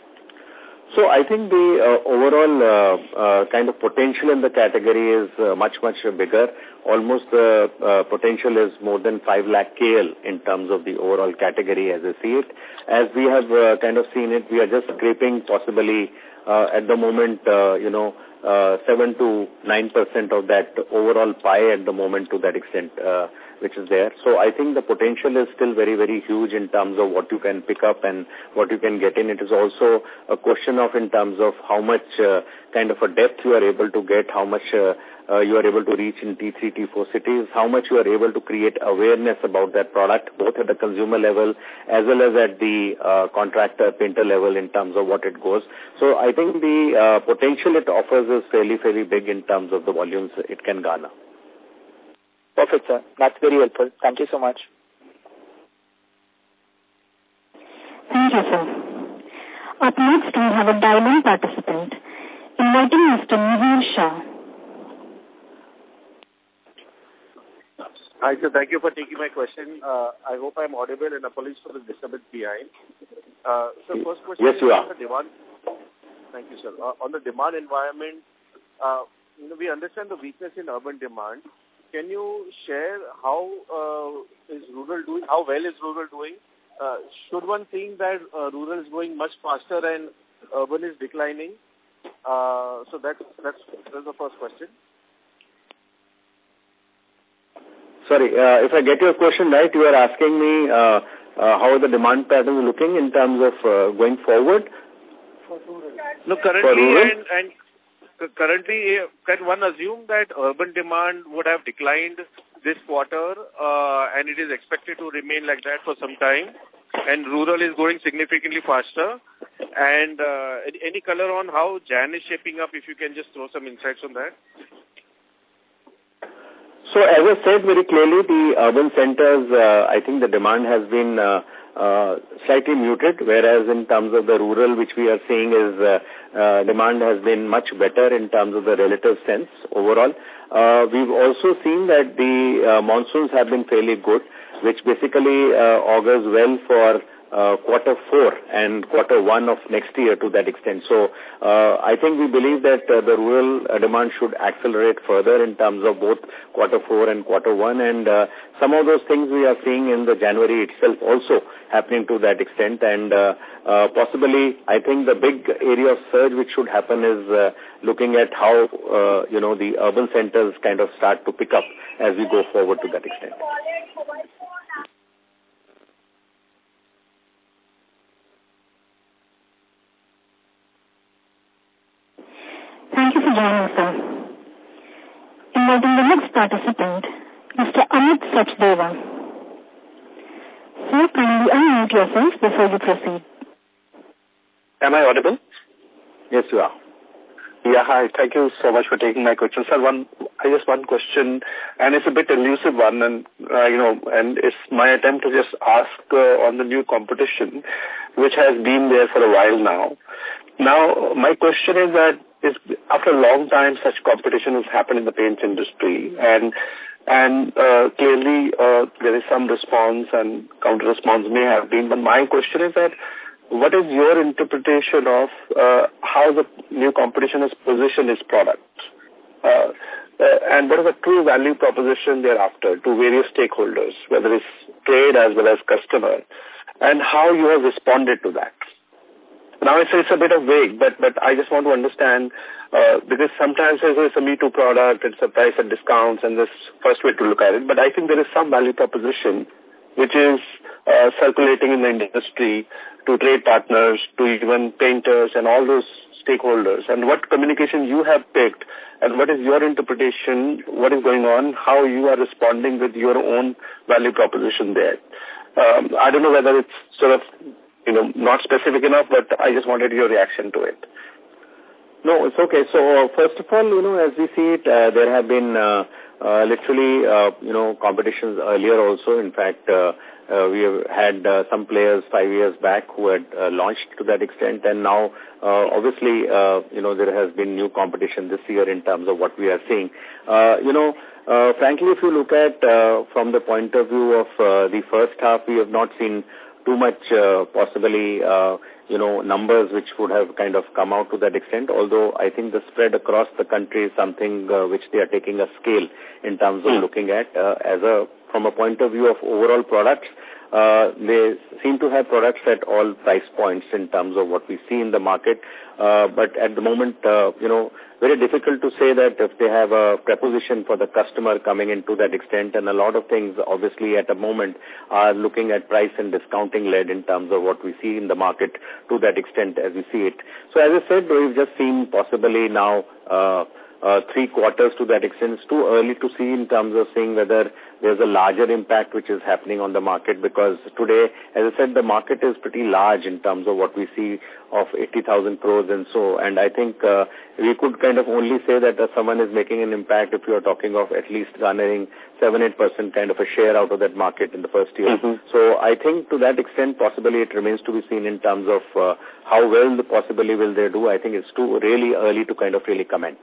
So I think the uh, overall uh, uh, kind of potential in the category is uh, much, much bigger. Almost the uh, uh, potential is more than five lakh K L in terms of the overall category as I see it. As we have uh, kind of seen it, we are just scraping possibly uh, at the moment, uh, you know, uh, seven to nine percent of that overall pie at the moment to that extent, uh, which is there. So I think the potential is still very, very huge in terms of what you can pick up and what you can get in. It is also a question of in terms of how much uh, kind of a depth you are able to get, how much uh, uh, you are able to reach in T three, T four cities, how much you are able to create awareness about that product, both at the consumer level as well as at the uh, contractor, painter level in terms of what it goes. So I think the uh, potential it offers is fairly, fairly big in terms of the volumes it can garner. Perfect, sir. That's very helpful. Thank you so much. Thank you, sir. Up next, we have a dial-in participant, inviting Mister Mihir Shah. Hi, sir. Thank you for taking my question. Uh, I hope I'm audible and apologies for the disturbance behind. Uh, so first question yes, is you are. on the demand. Thank you, sir. Uh, on the demand environment, uh, you know, we understand the weakness in urban demand. Can you share how uh, is rural doing? How well is rural doing? Uh, should one think that uh, rural is going much faster and urban is declining? Uh, so that's that's that's the first question. Sorry, uh, if I get your question right, you are asking me uh, uh, how the demand pattern is looking in terms of uh, going forward? No, currently and, and currently, can one assume that urban demand would have declined this quarter uh, and it is expected to remain like that for some time, and rural is going significantly faster? And uh, any, any color on how Jan is shaping up, if you can just throw some insights on that? So as I said very clearly, the urban centers, uh, I think the demand has been uh, uh, slightly muted, whereas in terms of the rural, which we are seeing is uh, uh, demand has been much better in terms of the relative sense overall. Uh, we've also seen that the uh, monsoons have been fairly good, which basically uh, augurs well for Uh, quarter four and quarter one of next year to that extent. So uh, I think we believe that uh, the rural uh, demand should accelerate further in terms of both quarter four and quarter one, and uh, some of those things we are seeing in the January itself also happening to that extent. And uh, uh, possibly I think the big area of surge which should happen is uh, looking at how uh, you know the urban centers kind of start to pick up as we go forward to that extent. Thank you for joining us, sir. Inviting the next participant, Mister Amit Sachdeva. Sir, kindly unmute yourself before you proceed. Am I audible? Yes, you are. Yeah, hi. Thank you so much for taking my question. Sir, one, I just one question, and it's a bit elusive one, and, uh, you know, and it's my attempt to just ask uh, on the new competition, which has been there for a while now. Now, my question is that is after a long time, such competition has happened in the paints industry, and and uh, clearly uh, there is some response and counter-response may have been, but my question is that what is your interpretation of uh, how the new competition has positioned its product? Uh, uh, and what is the true value proposition thereafter to various stakeholders, whether it's trade as well as customer, and how you have responded to that? Now, it's, it's a bit of vague, but, but I just want to understand, uh, because sometimes it's a Me Too product, it's a price at discounts, and this first way to look at it. But I think there is some value proposition which is uh, circulating in the industry to trade partners, to even painters and all those stakeholders. And what communication you have picked, and what is your interpretation, what is going on, how you are responding with your own value proposition there. Um, I don't know whether it's sort of, you know, not specific enough, but I just wanted your reaction to it. No, it's okay. So, uh, first of all, you know, as we see it, uh, there have been uh, uh, literally, uh, you know, competitions earlier also. In fact, uh, uh, we have had uh, some players five years back who had uh, launched to that extent. And now, uh, obviously, uh, you know, there has been new competition this year in terms of what we are seeing. Uh, you know, uh, frankly, if you look at uh, from the point of view of uh, the first half, we have not seen too much uh, possibly, uh, you know, numbers which would have kind of come out to that extent, although I think the spread across the country is something uh, which they are taking a scale in terms of looking at uh, as a, from a point of view of overall products. Uh, they seem to have products at all price points in terms of what we see in the market. Uh, but at the moment, uh, you know, very difficult to say that if they have a preposition for the customer coming into that extent, and a lot of things obviously at the moment are looking at price and discounting led in terms of what we see in the market to that extent as we see it. So as I said, we've just seen possibly now uh, Uh, three quarters to that extent. It's too early to see in terms of seeing whether there's a larger impact which is happening on the market, because today, as I said, the market is pretty large in terms of what we see of eighty thousand crores and so. And I think uh, we could kind of only say that uh, someone is making an impact if you are talking of at least garnering seven, eight percent kind of a share out of that market in the first year. Mm-hmm. So I think to that extent, possibly it remains to be seen in terms of uh, how well the possibly will they do. I think it's too really early to kind of really comment.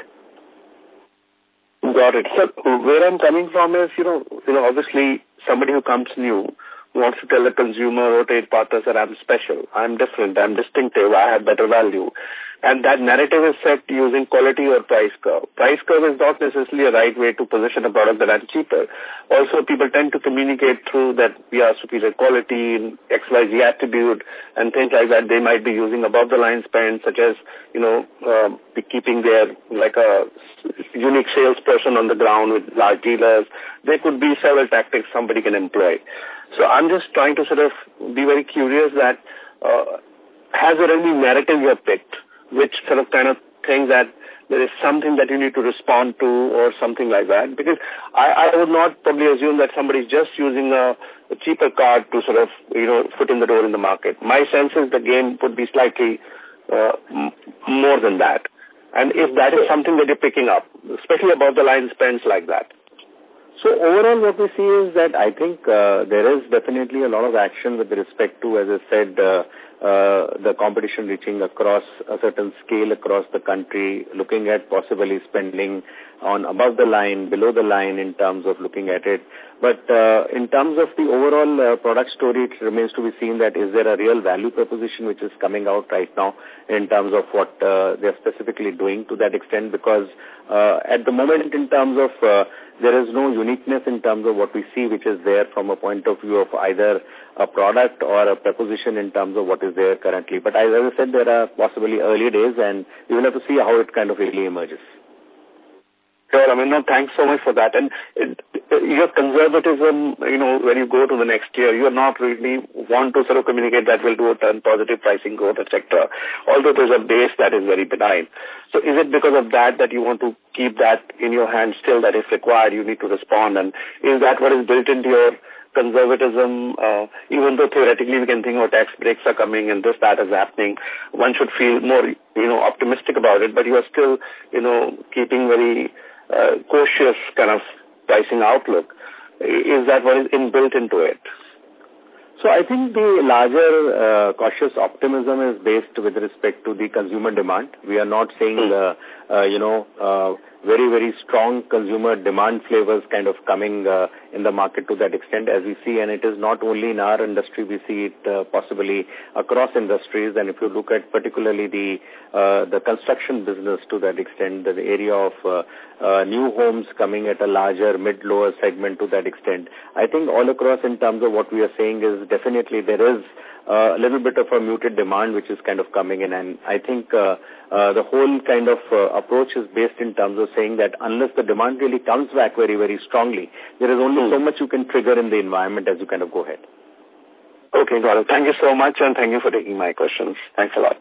Got it. So where I'm coming from is, you know, you know, obviously somebody who comes new wants to tell the consumer or trade partners that I'm special, I'm different, I'm distinctive, I have better value. And that narrative is set using quality or price curve. Price curve is not necessarily a right way to position a product that I'm cheaper. Also, people tend to communicate through that we are superior quality, X Y Z attribute, and things like that. They might be using above-the-line spend, such as, you know, uh, keeping their, like a unique salesperson on the ground with large dealers. There could be several tactics somebody can employ. So I'm just trying to sort of be very curious that uh, has there any narrative you have picked which sort of kind of think that there is something that you need to respond to or something like that? Because I, I would not probably assume that somebody is just using a, a cheaper card to sort of, you know, foot in the door in the market. My sense is the game would be slightly uh, m more than that. And if that is something that you're picking up, especially above the line spends like that. So overall what we see is that I think uh, there is definitely a lot of action with respect to, as I said, uh, uh, the competition reaching across a certain scale across the country, looking at possibly spending on above the line, below the line in terms of looking at it. But uh, in terms of the overall uh, product story, it remains to be seen that is there a real value proposition which is coming out right now in terms of what uh, they're specifically doing to that extent, because uh, at the moment in terms of uh, there is no uniqueness in terms of what we see which is there from a point of view of either a product or a proposition in terms of what is there currently. But as I said, there are possibly early days and we will have to see how it kind of really emerges. Sure, I mean, no, thanks so much for that. And it, your conservatism, you know, when you go to the next year, you are not really want to sort of communicate that we'll do a turn positive pricing growth, et cetera. Although there's a base that is very benign. So is it because of that that you want to keep that in your hand still, that if required you need to respond? And is that what is built into your conservatism, uh, even though theoretically we can think, oh, tax breaks are coming and this, that is happening, one should feel more, you know, optimistic about it, but you are still, you know, keeping very uh, cautious kind of pricing outlook. Is that what is inbuilt into it? So I think the larger uh, cautious optimism is based with respect to the consumer demand. We are not seeing the, uh, you know, uh, very, very strong consumer demand flavors kind of coming uh, in the market to that extent as we see, and it is not only in our industry, we see it uh, possibly across industries. And if you look at particularly the uh, the construction business to that extent, the area of uh, uh, new homes coming at a larger mid-lower segment to that extent, I think all across in terms of what we are saying is definitely there is Uh, a little bit of a muted demand which is kind of coming in, and I think uh, uh, the whole kind of uh, approach is based in terms of saying that unless the demand really comes back very, very strongly, there is only so much you can trigger in the environment as you kind of go ahead. Okay, got it. Thank you so much, and thank you for taking my questions. Thanks a lot.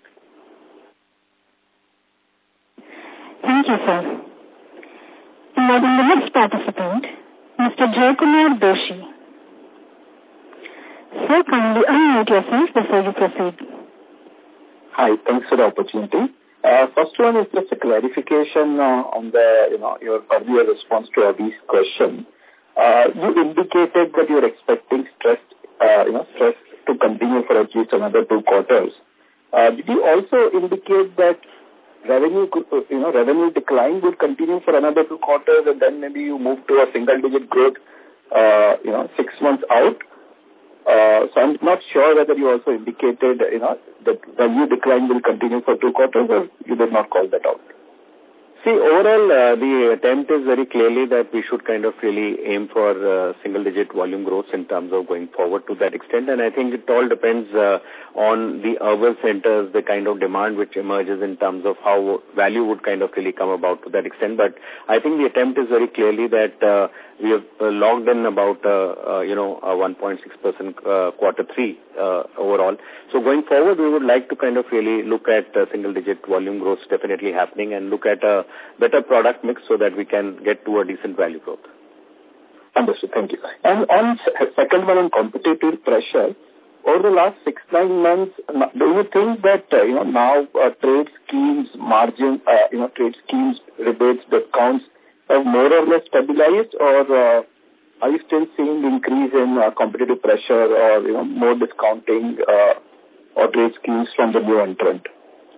Thank you, sir. Now, the next participant, Mister Jaykumar Doshi. Sir, kindly unmute yourself before you proceed. Hi, thanks for the opportunity. Uh, first one is just a clarification uh, on the, you know, your earlier response to Abhi's question. Uh, you indicated that you're expecting stress, uh, you know, stress to continue for at least another two quarters. Uh, did you also indicate that revenue, could, you know, revenue decline would continue for another two quarters, and then maybe you move to a single-digit growth, uh, you know, six months out? Uh, so I'm not sure whether you also indicated, you know, that value decline will continue for two quarters, or you did not call that out. See, overall, uh, the attempt is very clearly that we should kind of really aim for uh, single-digit volume growth in terms of going forward to that extent. And I think it all depends uh, on the urban centers, the kind of demand which emerges in terms of how value would kind of really come about to that extent. But I think the attempt is very clearly that uh, we have uh, logged in about, uh, uh, you know, uh, one point six percent uh, quarter three uh, overall. So going forward, we would like to kind of really look at uh, single-digit volume growth definitely happening and look at a better product mix so that we can get to a decent value growth. Understood. Thank you. And on second one on competitive pressure, over the last six, nine months, do you think that, uh, you know, now uh, trade schemes, margin, uh, you know, trade schemes, rebates, discounts have more or less stabilized, or uh, are you still seeing increase in uh, competitive pressure or, you know, more discounting uh, or trade schemes from the new entrant?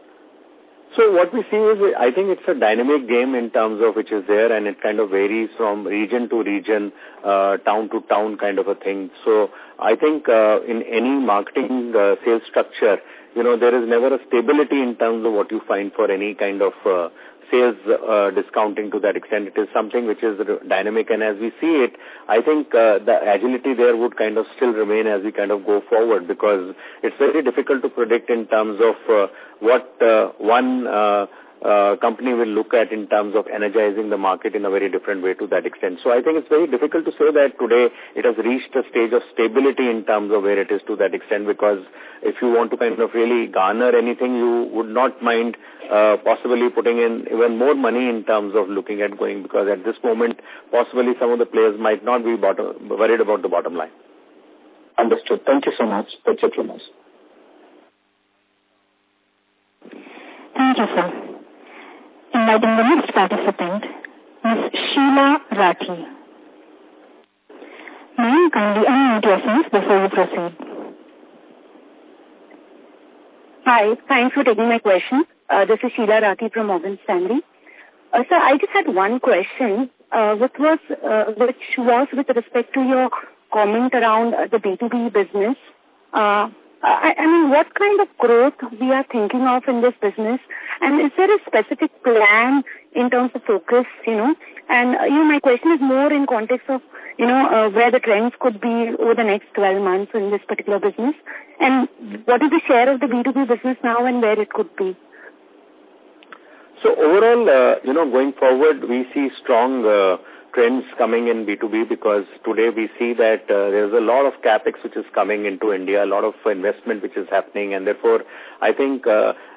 So what we see is, I think it's a dynamic game in terms of which is there, and it kind of varies from region to region, uh, town to town kind of a thing. So I think uh, in any marketing uh, sales structure, you know, there is never a stability in terms of what you find for any kind of uh, sales uh, discounting to that extent. It is something which is dynamic, and as we see it, I think uh, the agility there would kind of still remain as we kind of go forward, because it's very difficult to predict in terms of uh, what uh, one uh, uh, company will look at in terms of energizing the market in a very different way to that extent. So I think it's very difficult to say that today it has reached a stage of stability in terms of where it is to that extent, because if you want to kind of really garner anything, you would not mind uh, possibly putting in even more money in terms of looking at going, because at this moment, possibly some of the players might not be bottom, worried about the bottom line. Understood. Thank you so much. That's it from us. Thank you, sir. Inviting the next participant, Miz Sheila Rathi. Ma'am, kindly unmute yourself before you proceed. Hi, thanks for taking my question. Uh, this is Sheila Rathi from Morgan Stanley. Uh, sir, I just had one question, uh, which was uh, which was with respect to your comment around uh, the B two B business. Uh, I, I mean, what kind of growth we are thinking of in this business, and is there a specific plan in terms of focus, you know? And, uh, you know, my question is more in context of, you know, uh, where the trends could be over the next twelve months in this particular business, and what is the share of the B two B business now and where it could be? So overall, uh, you know, going forward, we see strong uh, trends coming in B two B, because today we see that uh, there's a lot of capex which is coming into India, a lot of investment which is happening, and therefore I think uh, uh,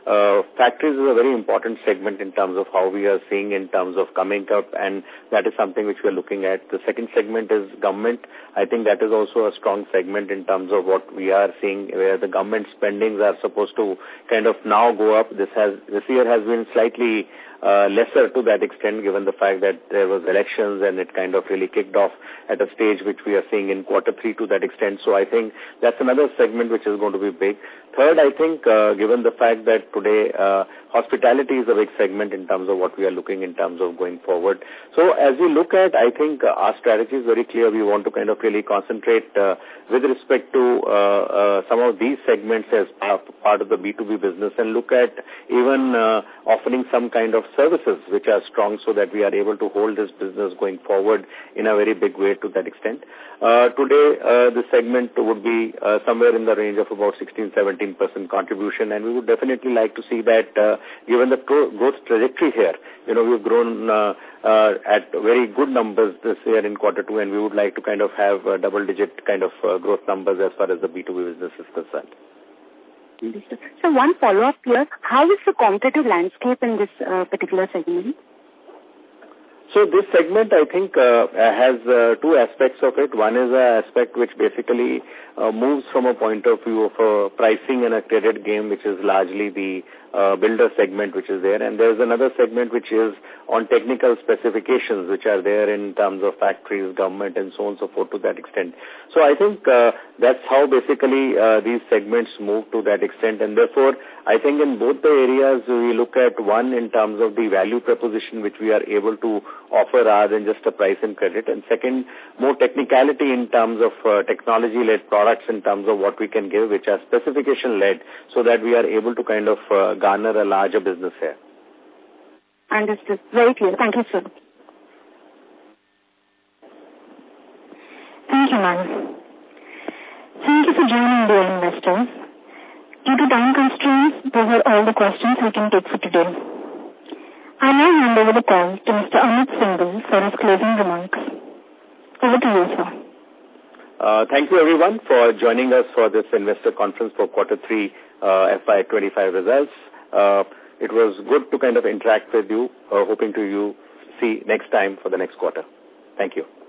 uh, factories is a very important segment in terms of how we are seeing in terms of coming up, and that is something which we are looking at. The second segment is government. I think that is also a strong segment in terms of what we are seeing, where the government spendings are supposed to kind of now go up. This has this year has been slightly uh, lesser to that extent, given the fact that there was elections and it kind of really kicked off at a stage which we are seeing in quarter three to that extent. So I think that's another segment which is going to be big. Third, I think, uh, given the fact that today uh, hospitality is a big segment in terms of what we are looking in terms of going forward. So as we look at, I think uh, our strategy is very clear. We want to kind of really concentrate uh, with respect to uh, uh, some of these segments as part of the B two B business, and look at even uh, offering some kind of services which are strong so that we are able to hold this business going forward in a very big way to that extent. Uh, today, uh, the segment would be uh, somewhere in the range of about sixteen, seventeen percent contribution, and we would definitely like to see that uh, given the pro- growth trajectory here. You know, we've grown uh, uh, at very good numbers this year in quarter two, and we would like to kind of have uh, double-digit kind of uh, growth numbers as far as the B two B business is concerned. So one follow-up here, how is the competitive landscape in this uh, particular segment? So this segment, I think, uh, has uh, two aspects of it. One is an aspect which basically uh, moves from a point of view of uh, pricing and a credit game, which is largely the uh, builder segment which is there. And there's another segment which is on technical specifications which are there in terms of factories, government, and so on and so forth to that extent. So I think uh, that's how basically uh, these segments move to that extent. And therefore, I think in both the areas, we look at one in terms of the value proposition which we are able to offer rather than just a price and credit, and second, more technicality in terms of uh, technology-led products in terms of what we can give, which are specification-led, so that we are able to kind of uh, garner a larger business here. Understood. Very clear. Thank you, sir. Thank you, ma'am. Thank you for joining, dear investors. Due to time constraints, those are all the questions we can take for today. I now hand over the call to Mister Amit Singhal for his closing remarks. Over to you, sir. Uh, thank you, everyone, for joining us for this investor conference for quarter three uh, F Y twenty-five results. Uh, it was good to kind of interact with you, uh, hoping to you see next time for the next quarter. Thank you.